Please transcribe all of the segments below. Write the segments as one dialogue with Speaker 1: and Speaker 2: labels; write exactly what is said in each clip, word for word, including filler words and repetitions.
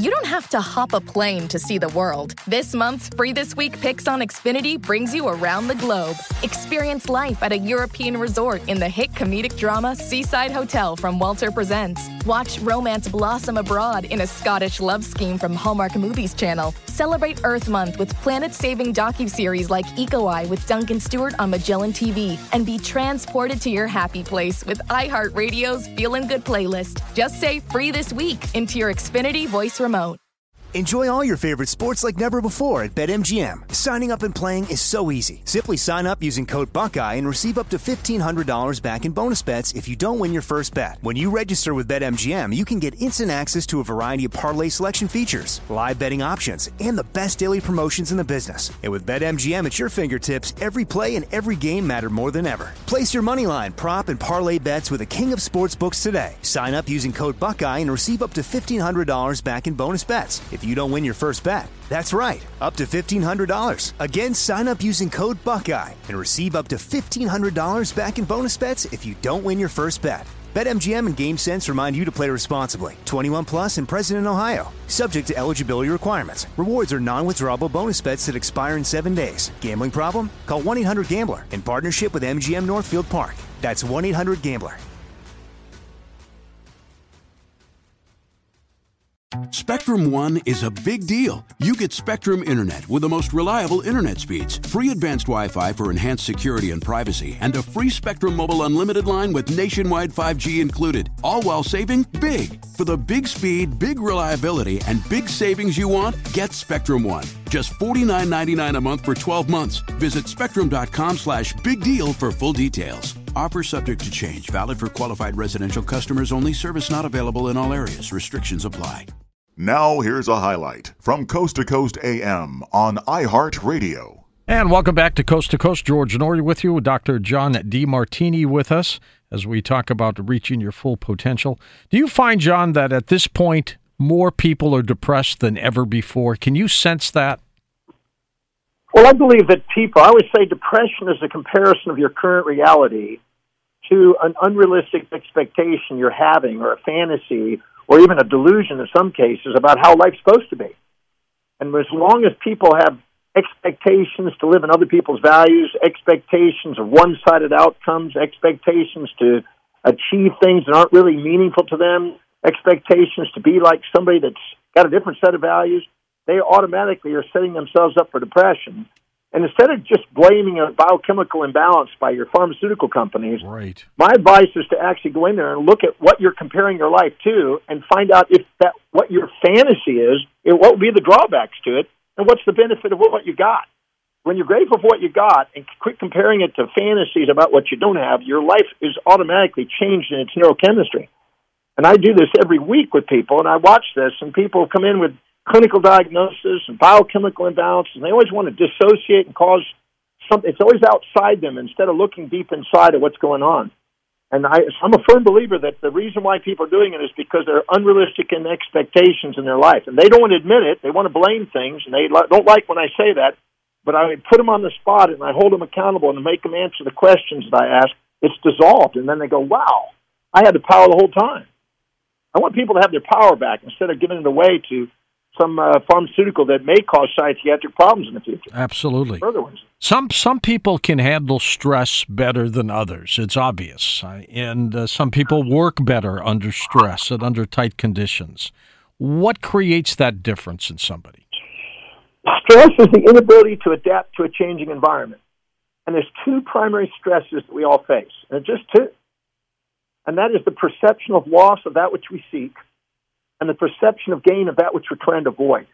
Speaker 1: you don't have to hop a plane to see the world. This month's Free This Week Picks on Xfinity brings you around the globe. Experience life at a European resort in the hit comedic drama Seaside Hotel from Walter Presents. Watch romance blossom abroad in a Scottish love scheme from Hallmark Movies Channel. Celebrate Earth Month with planet-saving docuseries like Eco Eye with Duncan Stewart on Magellan T V. And be transported to your happy place with iHeartRadio's Feelin' Good playlist. Just say Free This Week into your Xfinity voice remote.
Speaker 2: Enjoy all your favorite sports like never before at BetMGM. Signing up and playing is so easy. Simply sign up using code Buckeye and receive up to fifteen hundred dollars back in bonus bets if you don't win your first bet. When you register with BetMGM, you can get instant access to a variety of parlay selection features, live betting options, and the best daily promotions in the business. And with BetMGM at your fingertips, every play and every game matter more than ever. Place your moneyline, prop, and parlay bets with the king of sportsbooks today. Sign up using code Buckeye and receive up to fifteen hundred dollars back in bonus bets if you don't win your first bet. That's right, up to fifteen hundred dollars. Again, sign up using code Buckeye and receive up to fifteen hundred dollars back in bonus bets if you don't win your first bet. BetMGM and GameSense remind you to play responsibly. twenty-one plus and present in Ohio. Subject to eligibility requirements. Rewards are non-withdrawable bonus bets that expire in seven days. Gambling problem? Call one eight hundred gambler in partnership with M G M Northfield Park. That's one eight hundred gambler.
Speaker 3: Spectrum One is a big deal. You get Spectrum Internet with the most reliable internet speeds, free advanced Wi-Fi for enhanced security and privacy, and a free Spectrum Mobile Unlimited line with nationwide five G included, all while saving big. For the big speed, big reliability, and big savings you want, get Spectrum One. Just forty-nine ninety-nine a month for twelve months. Visit spectrum.com slash big deal for full details. Offer subject to change. Valid for qualified residential customers only. Service not available in all areas. Restrictions apply.
Speaker 4: Now here's a highlight from Coast to Coast A M on iHeartRadio.
Speaker 5: And welcome back to Coast to Coast. George Noory with you, with Doctor John DeMartini with us as we talk about reaching your full potential. Do you find, John, that at this point more people are depressed than ever before? Can you sense that?
Speaker 6: Well, I believe that people, I always say depression is a comparison of your current reality to an unrealistic expectation you're having, or a fantasy, or even a delusion in some cases about how life's supposed to be. And as long as people have expectations to live in other people's values, expectations of one-sided outcomes, expectations to achieve things that aren't really meaningful to them, expectations to be like somebody that's got a different set of values, they automatically are setting themselves up for depression. And instead of just blaming a biochemical imbalance by your pharmaceutical companies,
Speaker 5: right,
Speaker 6: my advice is to actually go in there and look at what you're comparing your life to and find out if that what your fantasy is, what will be the drawbacks to it, and what's the benefit of what you got. When you're grateful for what you got and quit comparing it to fantasies about what you don't have, your life is automatically changed in its neurochemistry. And I do this every week with people, and I watch this, and people come in with clinical diagnosis and biochemical imbalance, and they always want to dissociate and cause something. It's always outside them instead of looking deep inside of what's going on. And I, I'm a firm believer that the reason why people are doing it is because they're unrealistic in expectations in their life. And they don't want to admit it. They want to blame things, and they don't like when I say that. But I put them on the spot, and I hold them accountable and make them answer the questions that I ask. It's dissolved, and then they go, wow, I had the power the whole time. I want people to have their power back instead of giving it away to some uh, pharmaceutical that may cause psychiatric problems in the future.
Speaker 5: Absolutely.
Speaker 6: Further ones.
Speaker 5: Some some people can handle stress better than others. It's obvious. And uh, some people work better under stress and under tight conditions. What creates that difference in somebody?
Speaker 6: Stress is the inability to adapt to a changing environment. And there's two primary stresses that we all face, and just two. And that is the perception of loss of that which we seek, and the perception of gain of that which we're trying to avoid.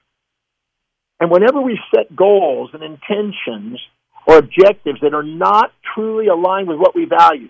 Speaker 6: And whenever we set goals and intentions or objectives that are not truly aligned with what we value,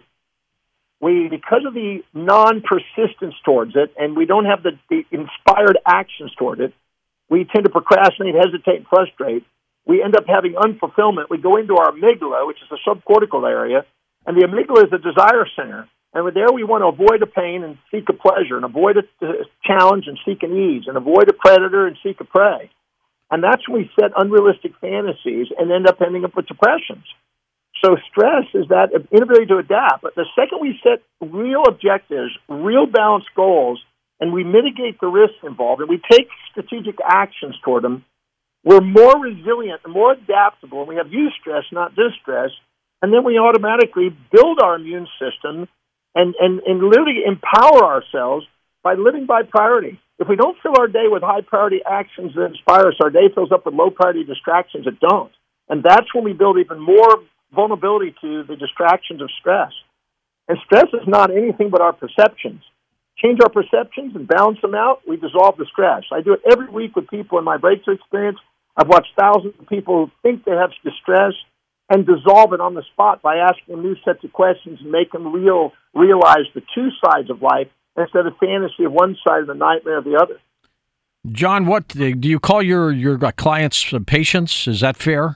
Speaker 6: we, because of the non-persistence towards it, and we don't have the, the inspired actions toward it, we tend to procrastinate, hesitate, and frustrate. We end up having unfulfillment. We go into our amygdala, which is the subcortical area, and the amygdala is the desire center. And there we want to avoid a pain and seek a pleasure, and avoid a challenge and seek an ease, and avoid a predator and seek a prey. And that's when we set unrealistic fantasies and end up ending up with depressions. So stress is that inability to adapt. But the second we set real objectives, real balanced goals, and we mitigate the risks involved, and we take strategic actions toward them, we're more resilient and more adaptable, and we have eustress, not distress, and then we automatically build our immune system and, and, and literally empower ourselves by living by priority. If we don't fill our day with high-priority actions that inspire us, our day fills up with low-priority distractions that don't. And that's when we build even more vulnerability to the distractions of stress. And stress is not anything but our perceptions. Change our perceptions and balance them out, we dissolve the stress. I do it every week with people in my breakthrough experience. I've watched thousands of people who think they have distress and dissolve it on the spot by asking them new sets of questions and make them real, realize the two sides of life instead of fantasy of one side and the nightmare of the other.
Speaker 5: John, what do you call your, your clients patients? Is that fair?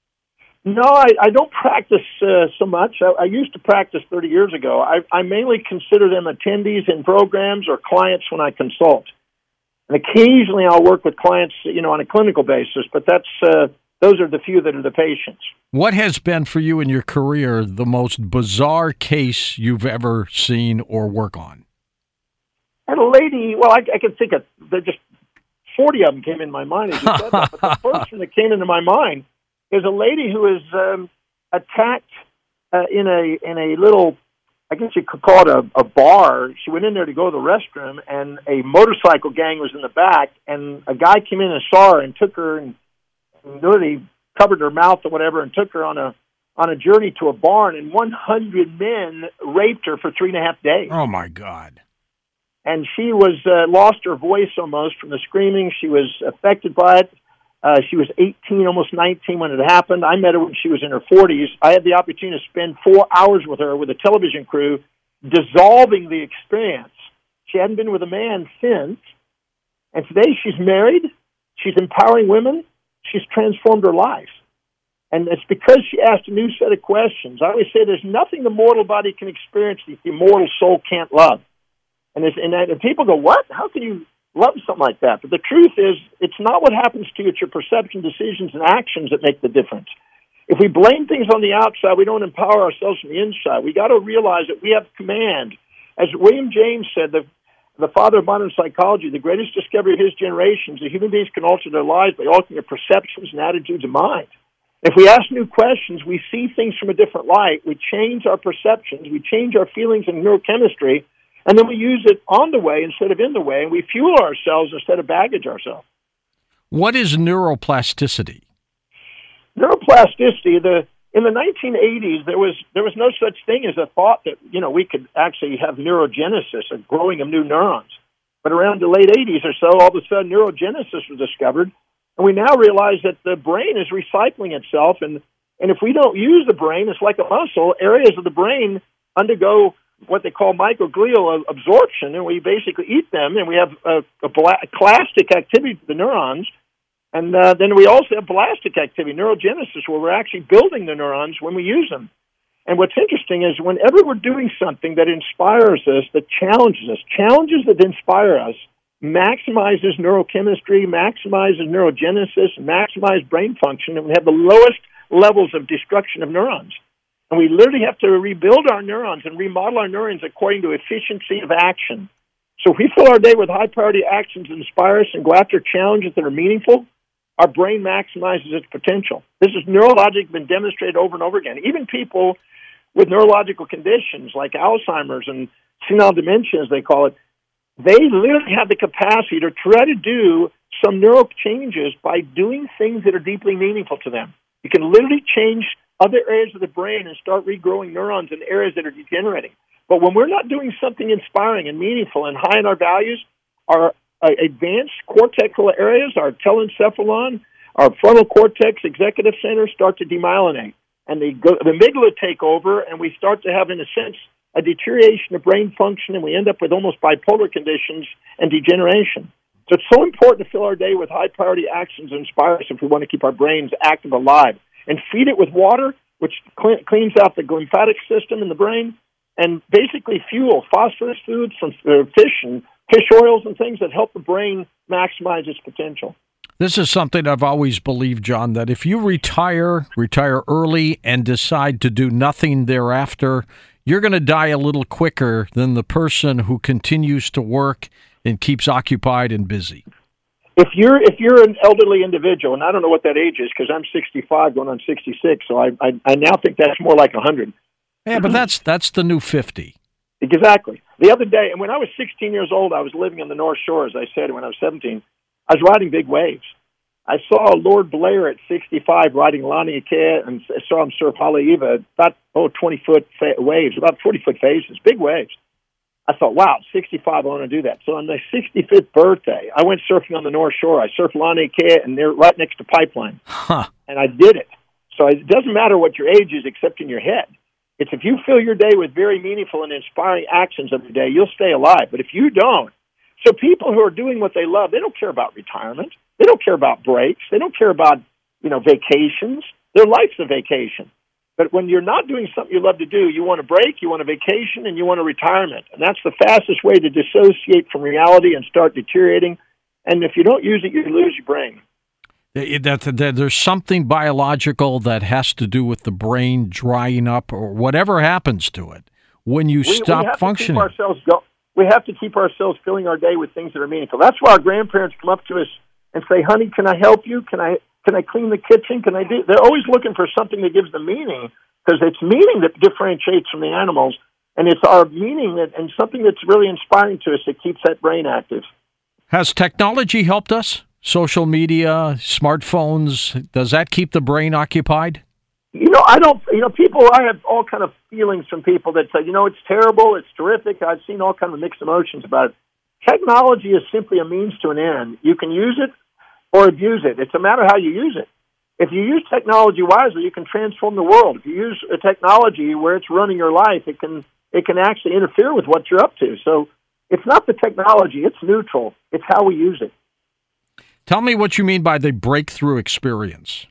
Speaker 6: No, I, I don't practice uh, so much. I, I used to practice thirty years ago. I, I mainly consider them attendees in programs or clients when I consult. And occasionally I'll work with clients, you know, on a clinical basis, but that's uh, those are the few that are the patients.
Speaker 5: What has been for you in your career the most bizarre case you've ever seen or work on?
Speaker 6: I had a lady, well, I, I can think of, there just forty of them came in my mind as you said that, but the first one that came into my mind is a lady who was um, attacked uh, in a in a little, I guess you could call it a, a bar. She went in there to go to the restroom, and a motorcycle gang was in the back, and a guy came in and saw her and took her and, and literally covered her mouth or whatever and took her on a on a journey to a barn, and one hundred men raped her for three and a half days.
Speaker 5: Oh, my God.
Speaker 6: And she was uh, lost her voice almost from the screaming. She was affected by it. Uh, she was eighteen, almost nineteen when it happened. I met her when she was in her forties. I had the opportunity to spend four hours with her with a television crew, dissolving the experience. She hadn't been with a man since. And today she's married. She's empowering women. She's transformed her life. And it's because she asked a new set of questions. I always say there's nothing the mortal body can experience that the immortal soul can't love. And, and, and people go, what? How can you love something like that? But the truth is, it's not what happens to you. It's your perception, decisions, and actions that make the difference. If we blame things on the outside, we don't empower ourselves from the inside. We got to realize that we have command. As William James said, the, the father of modern psychology, the greatest discovery of his generation is that human beings can alter their lives by altering their perceptions and attitudes of mind. If we ask new questions, we see things from a different light. We change our perceptions. We change our feelings and neurochemistry. And then we use it on the way instead of in the way, and we fuel ourselves instead of baggage ourselves.
Speaker 5: What is neuroplasticity?
Speaker 6: Neuroplasticity, the in the nineteen eighties, there was there was no such thing as a thought that, you know, we could actually have neurogenesis, a growing of new neurons. But around the late eighties or so, all of a sudden neurogenesis was discovered, and we now realize that the brain is recycling itself, and, and if we don't use the brain, it's like a muscle, areas of the brain undergo what they call microglial absorption, and we basically eat them, and we have a, a clastic activity to the neurons, and uh, then we also have blastic activity, neurogenesis, where we're actually building the neurons when we use them. And what's interesting is whenever we're doing something that inspires us, that challenges us, challenges that inspire us, maximizes neurochemistry, maximizes neurogenesis, maximizes brain function, and we have the lowest levels of destruction of neurons. And we literally have to rebuild our neurons and remodel our neurons according to efficiency of action. So if we fill our day with high-priority actions that inspire us and go after challenges that are meaningful, our brain maximizes its potential. This has neurologically been demonstrated over and over again. Even people with neurological conditions like Alzheimer's and senile dementia, as they call it, they literally have the capacity to try to do some neural changes by doing things that are deeply meaningful to them. You can literally change other areas of the brain and start regrowing neurons in areas that are degenerating. But when we're not doing something inspiring and meaningful and high in our values, our uh, advanced cortical areas, our telencephalon, our frontal cortex, executive center start to demyelinate. And the, the amygdala take over, and we start to have, in a sense, a deterioration of brain function, and we end up with almost bipolar conditions and degeneration. So it's so important to fill our day with high-priority actions that inspire us if we want to keep our brains active, alive. And feed it with water, which cl- cleans out the lymphatic system in the brain, and basically fuel, phosphorus foods from uh, fish and fish oils and things that help the brain maximize its potential.
Speaker 5: This is something I've always believed, John, that if you retire, retire early, and decide to do nothing thereafter, you're going to die a little quicker than the person who continues to work and keeps occupied and busy.
Speaker 6: If you're if you're an elderly individual, and I don't know what that age is because I'm sixty-five going on sixty-six, so I, I I now think that's more like one hundred.
Speaker 5: Yeah, but that's that's the new fifty.
Speaker 6: Exactly. The other day, and when I was sixteen years old, I was living on the North Shore, as I said, when I was seventeen. I was riding big waves. I saw Lord Blair at sixty-five riding Lani Ikea, and I saw him surf Haleiwa, about oh, twenty-foot fa- waves, about forty-foot phases, big waves. I thought, wow, sixty-five, I want to do that. So on my sixty-fifth birthday, I went surfing on the North Shore. I surfed Lani Ikea, and they're right next to Pipeline.
Speaker 5: Huh.
Speaker 6: And I did it. So it doesn't matter what your age is except in your head. It's if you fill your day with very meaningful and inspiring actions every day, you'll stay alive. But if you don't, so people who are doing what they love, they don't care about retirement. They don't care about breaks. They don't care about, you know, vacations. Their life's a vacation. But when you're not doing something you love to do, you want a break, you want a vacation, and you want a retirement. And that's the fastest way to dissociate from reality and start deteriorating. And if you don't use it, you lose your brain.
Speaker 5: That, that there's something biological that has to do with the brain drying up or whatever happens to it when you
Speaker 6: we,
Speaker 5: stop
Speaker 6: we have
Speaker 5: functioning.
Speaker 6: To keep ourselves go- we have to keep ourselves filling our day with things that are meaningful. That's why our grandparents come up to us and say, honey, can I help you? Can I can I clean the kitchen? Can I do? They're always looking for something that gives them meaning because it's meaning that differentiates from the animals, and it's our meaning that, and something that's really inspiring to us that keeps that brain active.
Speaker 5: Has technology helped us? Social media, smartphones, does that keep the brain occupied?
Speaker 6: You know, I don't, you know, people, I have all kind of feelings from people that say, you know, it's terrible, it's terrific. I've seen all kind of mixed emotions about it. Technology is simply a means to an end. You can use it or abuse it. It's a matter of how you use it. If you use technology wisely, you can transform the world. If you use a technology where it's running your life, it can it can actually interfere with what you're up to. So it's not the technology, it's neutral. It's how we use it.
Speaker 5: Tell me what you mean by the breakthrough experience.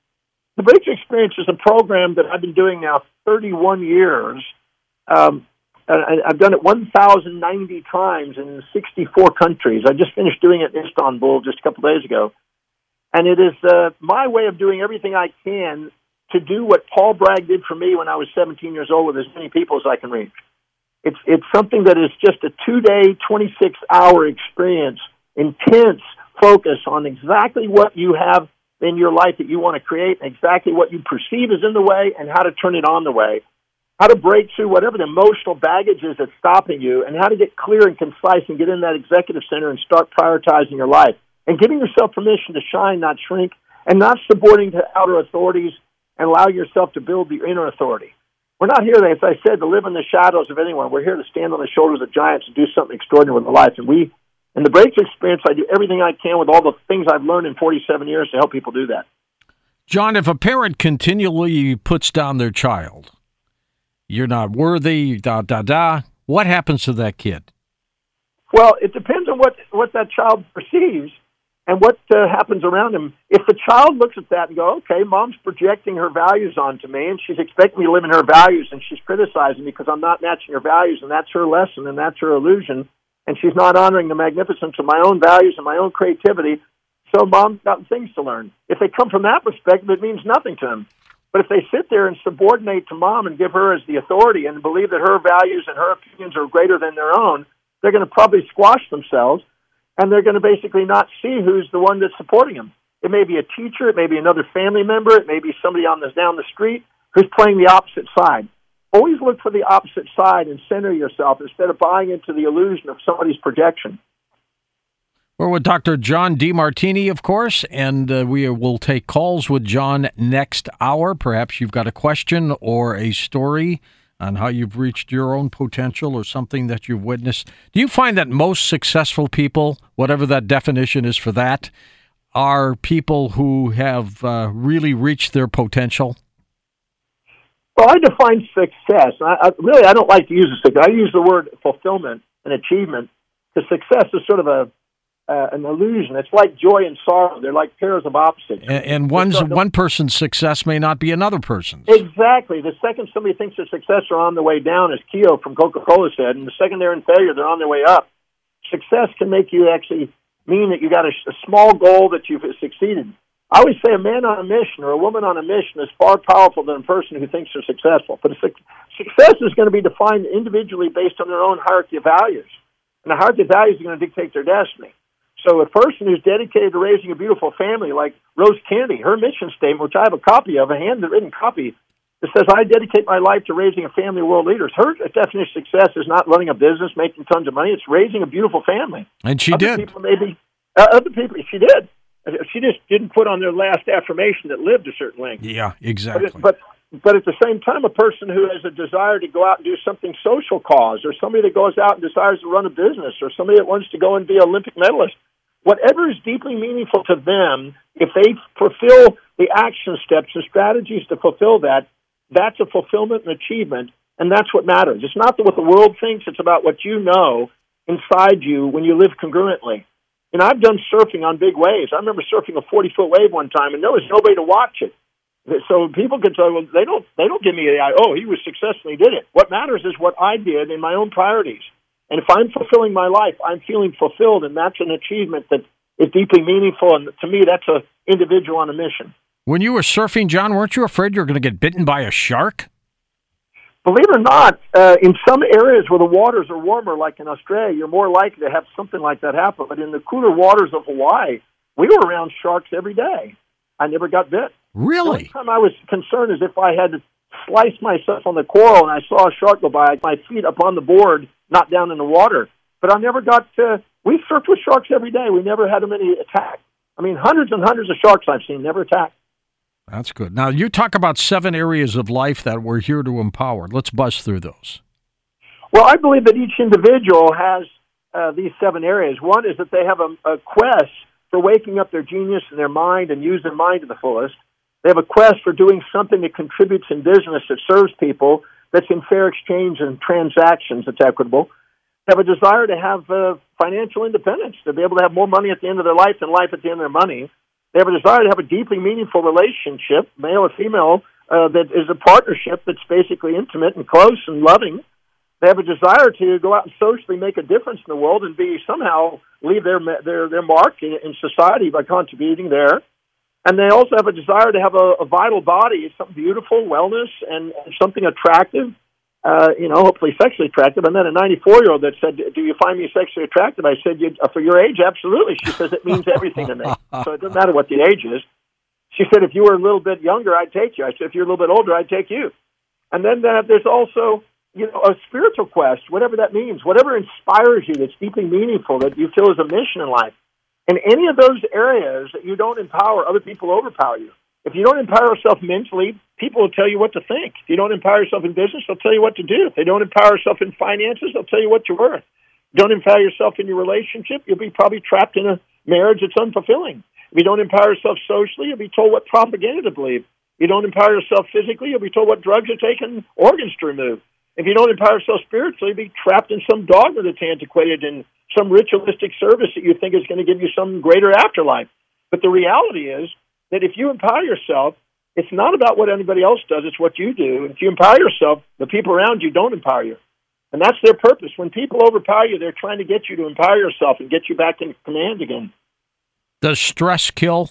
Speaker 6: The Breakthrough Experience is a program that I've been doing now thirty-one years. Um, and I've done it one thousand ninety times in sixty-four countries. I just finished doing it in Istanbul just a couple of days ago. And it is uh, my way of doing everything I can to do what Paul Bragg did for me when I was seventeen years old with as many people as I can reach. It's, it's something that is just a two-day, twenty-six hour experience, intense focus on exactly what you have in your life that you want to create, and exactly what you perceive is in the way, and how to turn it on the way, how to break through whatever the emotional baggage is that's stopping you, and how to get clear and concise and get in that executive center and start prioritizing your life, and giving yourself permission to shine, not shrink, and not subordinating to outer authorities, and allow yourself to build the inner authority. We're not here, as I said, to live in the shadows of anyone. We're here to stand on the shoulders of giants and do something extraordinary with our life. And we In the Breakthrough Experience, I do everything I can with all the things I've learned in forty-seven years to help people do that.
Speaker 5: John, if a parent continually puts down their child, you're not worthy, da, da, da, what happens to that kid?
Speaker 6: Well, it depends on what, what that child perceives and what uh, happens around him. If the child looks at that and goes, okay, mom's projecting her values onto me, and she's expecting me to live in her values, and she's criticizing me because I'm not matching her values, and that's her lesson, and that's her illusion, and she's not honoring the magnificence of my own values and my own creativity, so mom's got things to learn. If they come from that perspective, it means nothing to them. But if they sit there and subordinate to mom and give her as the authority and believe that her values and her opinions are greater than their own, they're going to probably squash themselves, and they're going to basically not see who's the one that's supporting them. It may be a teacher, it may be another family member, it may be somebody on this down the street who's playing the opposite side. Always look for the opposite side and center yourself instead of buying into the illusion of somebody's projection.
Speaker 5: We're with Doctor John Demartini, of course, and uh, we will take calls with John next hour. Perhaps you've got a question or a story on how you've reached your own potential or something that you've witnessed. Do you find that most successful people, whatever that definition is for that, are people who have uh, really reached their potential?
Speaker 6: Well, I define success. I, I, really, I don't like to use the I use the word fulfillment and achievement, because success is sort of a uh, an illusion. It's like joy and sorrow. They're like pairs of opposites.
Speaker 5: And, and one's, so, one person's success may not be another person's.
Speaker 6: Exactly. The second somebody thinks they're success, are on the way down, as Keogh from Coca-Cola said, and the second they're in failure, they're on their way up. Success can make you actually mean that you got a, a small goal that you've succeeded. I always say a man on a mission or a woman on a mission is far powerful than a person who thinks they're successful. But a su- success is going to be defined individually based on their own hierarchy of values. And the hierarchy of values are going to dictate their destiny. So a person who's dedicated to raising a beautiful family, like Rose Kennedy, her mission statement, which I have a copy of, a handwritten copy, that says, I dedicate my life to raising a family of world leaders. Her definition of success is not running a business, making tons of money. It's raising a beautiful family.
Speaker 5: And she
Speaker 6: other
Speaker 5: did.
Speaker 6: People maybe, uh, other people, she did. She just didn't put on their last affirmation that lived a certain length.
Speaker 5: Yeah, exactly.
Speaker 6: But, but but at the same time, a person who has a desire to go out and do something social cause, or somebody that goes out and desires to run a business, or somebody that wants to go and be an Olympic medalist, whatever is deeply meaningful to them, if they fulfill the action steps and strategies to fulfill that, that's a fulfillment and achievement, and that's what matters. It's not what the world thinks. It's about what you know inside you when you live congruently. And I've done surfing on big waves. I remember surfing a forty-foot wave one time, and there was nobody to watch it. So people can say, well, they don't, they don't give me the, oh, he was successful, he did it. What matters is what I did in my own priorities. And if I'm fulfilling my life, I'm feeling fulfilled, and that's an achievement that is deeply meaningful. And to me, that's an individual on a mission.
Speaker 5: When you were surfing, John, weren't you afraid you were going to get bitten by a shark?
Speaker 6: Believe it or not, uh, in some areas where the waters are warmer, like in Australia, you're more likely to have something like that happen. But in the cooler waters of Hawaii, we were around sharks every day. I never got bit.
Speaker 5: Really?
Speaker 6: The only time I was concerned is if I had to slice myself on the coral and I saw a shark go by, my feet up on the board, not down in the water. But I never got to, we surfed with sharks every day. We never had them any attack. I mean, hundreds and hundreds of sharks I've seen, never attacked.
Speaker 5: That's good. Now, you talk about seven areas of life that we're here to empower. Let's buzz through those.
Speaker 6: Well, I believe that each individual has uh, these seven areas. One is that they have a, a quest for waking up their genius in their mind and use their mind to the fullest. They have a quest for doing something that contributes in business that serves people, that's in fair exchange and transactions that's equitable. They have a desire to have uh, financial independence, to be able to have more money at the end of their life than life at the end of their money. They have a desire to have a deeply meaningful relationship, male or female, uh, that is a partnership that's basically intimate and close and loving. They have a desire to go out and socially make a difference in the world and be somehow leave their their their mark in, in society by contributing there. And they also have a desire to have a, a vital body, something beautiful, wellness, and, and something attractive. Uh, you know, hopefully sexually attractive. I met a ninety-four-year-old that said, do you find me sexually attractive? I said, you, for your age, absolutely. She says, it means everything to me. So it doesn't matter what the age is. She said, if you were a little bit younger, I'd take you. I said, if you're a little bit older, I'd take you. And then uh, there's also, you know, a spiritual quest, whatever that means, whatever inspires you that's deeply meaningful, that you feel is a mission in life. In any of those areas that you don't empower, other people overpower you. If you don't empower yourself mentally, people will tell you what to think. If you don't empower yourself in business, they'll tell you what to do. If they don't empower yourself in finances, they'll tell you what you're worth. If you don't empower yourself in your relationship, you'll be probably trapped in a marriage that's unfulfilling. If you don't empower yourself socially, you'll be told what propaganda to believe. If you don't empower yourself physically, you'll be told what drugs are taken, organs to remove. If you don't empower yourself spiritually, you'll be trapped in some dogma that's antiquated and some ritualistic service that you think is going to give you some greater afterlife. But the reality is that if you empower yourself, it's not about what anybody else does, it's what you do. If you empower yourself, the people around you don't empower you. And that's their purpose. When people overpower you, they're trying to get you to empower yourself and get you back in command again.
Speaker 5: Does stress kill?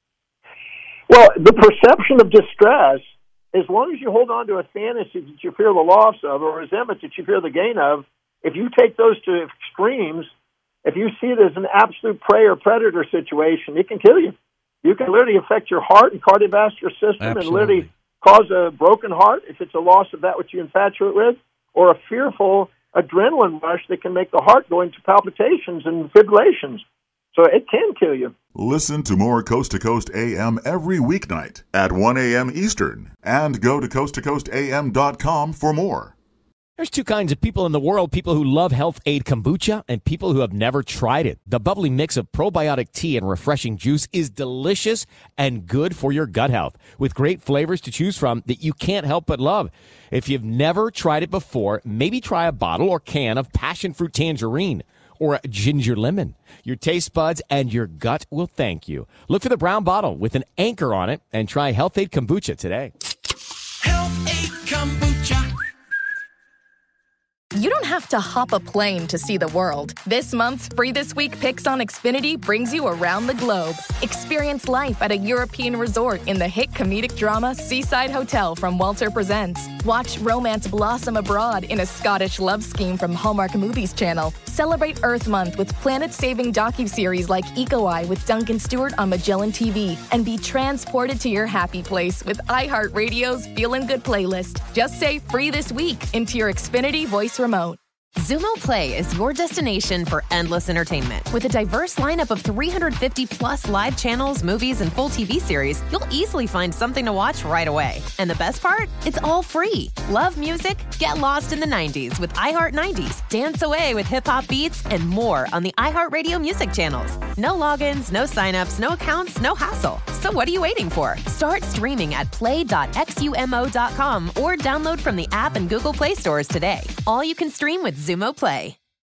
Speaker 6: Well, the perception of distress, as long as you hold on to a fantasy that you fear the loss of or resentment that you fear the gain of, if you take those to extremes, if you see it as an absolute prey or predator situation, it can kill you. You can literally affect your heart and cardiovascular system. Absolutely. And literally cause a broken heart if it's a loss of that which you infatuate with, or a fearful adrenaline rush that can make the heart go into palpitations and fibrillations. So it can kill you.
Speaker 4: Listen to more Coast to Coast A M every weeknight at one a.m. Eastern, and go to coast to coast a m dot com for more.
Speaker 7: There's two kinds of people in the world, people who love Health Aid Kombucha and people who have never tried it. The bubbly mix of probiotic tea and refreshing juice is delicious and good for your gut health, with great flavors to choose from that you can't help but love. If you've never tried it before, maybe try a bottle or can of passion fruit tangerine or a ginger lemon. Your taste buds and your gut will thank you. Look for the brown bottle with an anchor on it and try Health Aid Kombucha today.
Speaker 8: Health Aid Kombucha.
Speaker 1: You don't have to hop a plane to see the world. This month's Free This Week Picks on Xfinity brings you around the globe. Experience life at a European resort in the hit comedic drama Seaside Hotel from Walter Presents. Watch romance blossom abroad in a Scottish love scheme from Hallmark Movies Channel. Celebrate Earth Month with planet-saving docuseries like Eco Eye with Duncan Stewart on Magellan T V. And be transported to your happy place with iHeartRadio's Feelin' Good playlist. Just say Free This Week into your Xfinity voice remote.
Speaker 8: Xumo Play is your destination for endless entertainment. With a diverse lineup of three hundred fifty plus live channels, movies, and full T V series, you'll easily find something to watch right away. And the best part? It's all free. Love music? Get lost in the nineties with iHeart nineties. Dance away with hip-hop beats and more on the iHeartRadio music channels. No logins, no signups, no accounts, no hassle. So what are you waiting for? Start streaming at play dot xumo dot com or download from the app and Google Play stores today. All you can stream with Xumo Play.